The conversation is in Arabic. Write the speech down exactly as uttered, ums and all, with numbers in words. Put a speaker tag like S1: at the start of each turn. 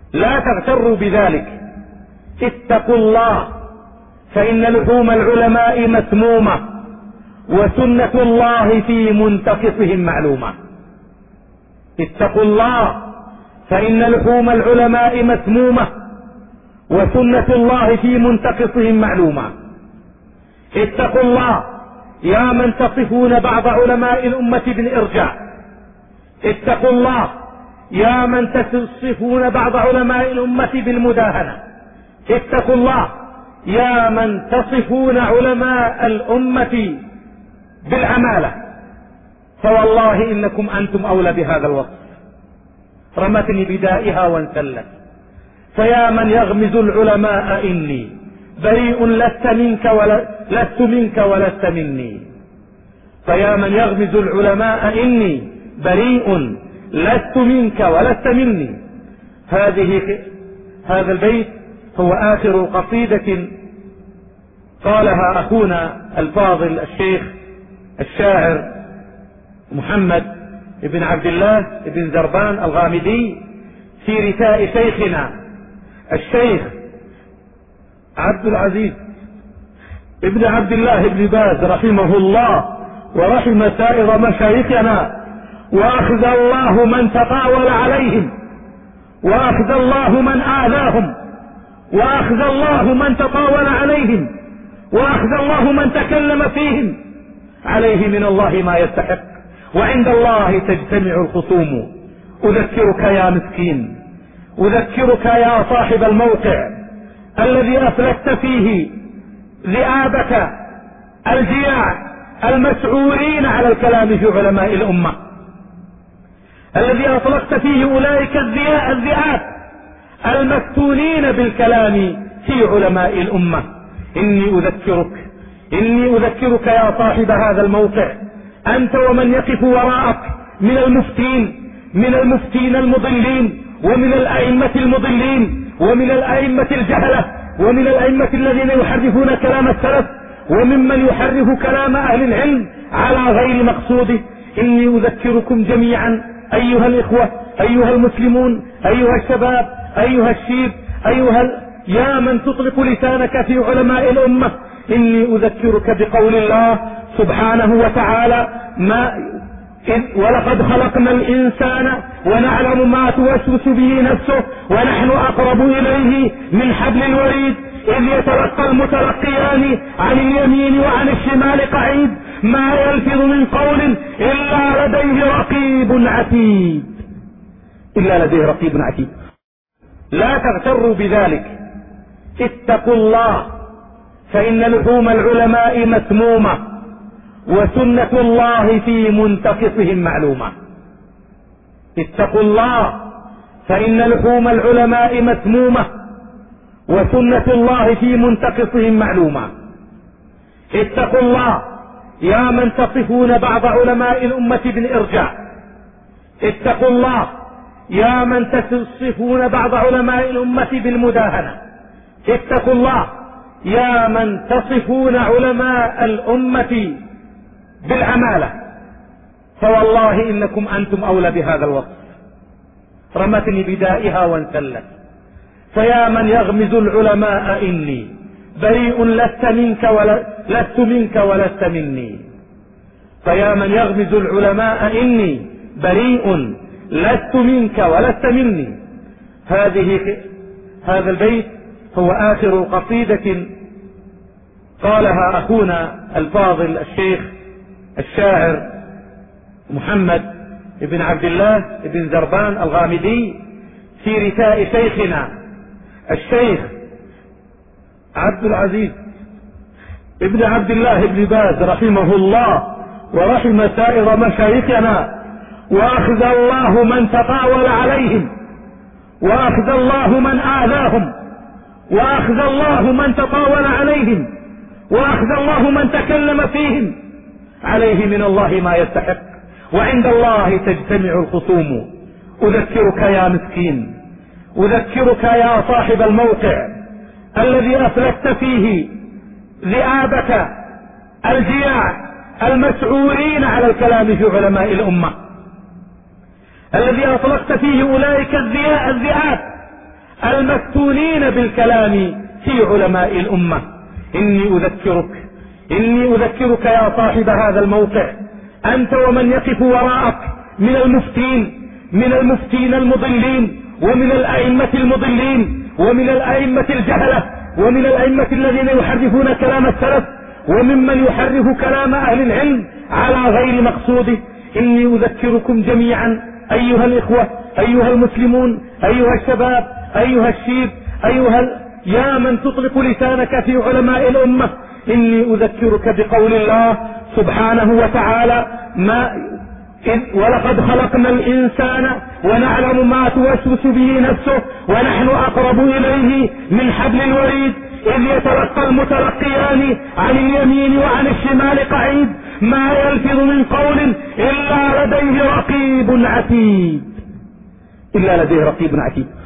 S1: لا تغتروا بذلك، اتقوا الله، فإن لحوم العلماء مسمومة، وسنة الله في منتقصهم معلومة. اتقوا الله، فإن لحوم العلماء مسمومة، وسنة الله في منتقصهم معلومة. اتقوا الله يا من تصفون بعض علماء الأمة بالإرجاء. اتقوا الله يا من تصفون بعض علماء الأمة بالمداهنة. اتقوا الله يا من تصفون علماء الأمة بالعمالة، فوالله إنكم أنتم أولى بهذا الوصف. رمتني بدائها وانسلت، فيا من يغمز العلماء إني بريء لست منك ولا لست منك ولست مني. فيا من يغمز العلماء إني بريء لست منك ولست مني. هذه هذا البيت هو آخر قصيدة قالها أخونا الفاضل الشيخ الشاعر محمد بن عبد الله بن زربان الغامدي في رثاء شيخنا الشيخ عبد العزيز ابن عبد الله بن باز رحمه الله ورحم سائر مشايخنا، وأخذ الله من تطاول عليهم، وأخذ الله من آذاهم، وأخذ الله من تطاول عليهم، وأخذ الله من تكلم فيهم. عليه من الله ما يستحق، وعند الله تجتمع الخصوم. أذكرك يا مسكين، أذكرك يا صاحب الموقع الذي أفلت فيه ذئابك الجياع المسعورين على الكلام في علماء الأمة، الذي أطلقت فيه أولئك الذئاب المفتونين بالكلام في علماء الأمة. إني أذكرك إني أذكرك يا صاحب هذا الموقع، أنت ومن يقف وراءك من المفتين من المفتين المضلين، ومن الأئمة المضلين، ومن الأئمة الجهلة، ومن الأئمة الذين يحرفون كلام السلف، وممن يحرف كلام أهل العلم على غير مقصوده. إني أذكركم جميعا أيها الإخوة، أيها المسلمون، أيها الشباب، أيها الشيب، أيها ال... يا من تطلق لسانك في علماء الأمة، إني أذكرك بقول الله سبحانه وتعالى ما ولقد خلقنا الإنسان ونعلم ما توسوس به نفسه ونحن أقرب إليه من حبل الوريد إذ يتلقى المتلقيان عن اليمين وعن الشمال قعيد ما يلفظ من قول إلا لديه رقيب عتيد إلا لديه رقيب عتيد. لا تغتروا بذلك، اتقوا الله، فإن لحوم العلماء مسمومة، وسنة الله في منتقصهم معلومة. اتقوا الله، فإن لحوم العلماء مسمومة، وسنة الله في منتقصهم معلومة. اتقوا الله يا من تصفون بعض علماء الأمة بالإرجاء. اتقوا الله يا من تصفون بعض علماء الأمة بالمداهنة. اتقوا الله يا من تصفون علماء الأمة بالعمالة، فوالله إنكم أنتم أولى بهذا الوصف. رمتني بدائها وانسلت، فيا من يغمز العلماء إني بريء لست منك ولا لست منك ولست مني. فيا من يغمز العلماء إني بريء لست منك ولست مني. هذه هذا البيت هو آخر قصيدة قالها أخونا الفاضل الشيخ الشاعر محمد بن عبد الله بن زربان الغامدي في رثاء شيخنا الشيخ عبد العزيز ابن عبد الله بن باز رحمه الله ورحم سائر مشايخنا، وأخذ الله من تطاول عليهم، وأخذ الله من آذاهم، وأخذ الله من تطاول عليهم، وأخذ الله من تكلم فيهم. عليه من الله ما يستحق، وعند الله تجتمع الخصوم. أذكرك يا مسكين، أذكرك يا صاحب الموقع الذي أفلت فيه ذئابك الجياع المسعورين على الكلام في علماء الأمة، الذي أطلقت فيه أولئك الذئاب المفتونين بالكلام في علماء الأمة. إني أذكرك إني أذكرك يا صاحب هذا الموقع، أنت ومن يقف وراءك من المفتين من المفتين المضلين، ومن الأئمة المضلين، ومن الأئمة الجهلة، ومن الأئمة الذين يحرفون كلام السلف، وممن يحرف كلام أهل العلم على غير مقصوده. إني أذكركم جميعا أيها الإخوة، أيها المسلمون، أيها الشباب، أيها الشيب، أيها ال... يا من تطلق لسانك في علماء الأمة، إني أذكرك بقول الله سبحانه وتعالى: ما ولقد خلقنا الإنسان ونعلم ما توسوس به نفسه ونحن أقرب إليه من حبل الوريد إذ يتلقى المتلقيان عن اليمين وعن الشمال قعيد ما يلفظ من قول إلا لديه رقيب عتيد إلا لديه رقيب عتيد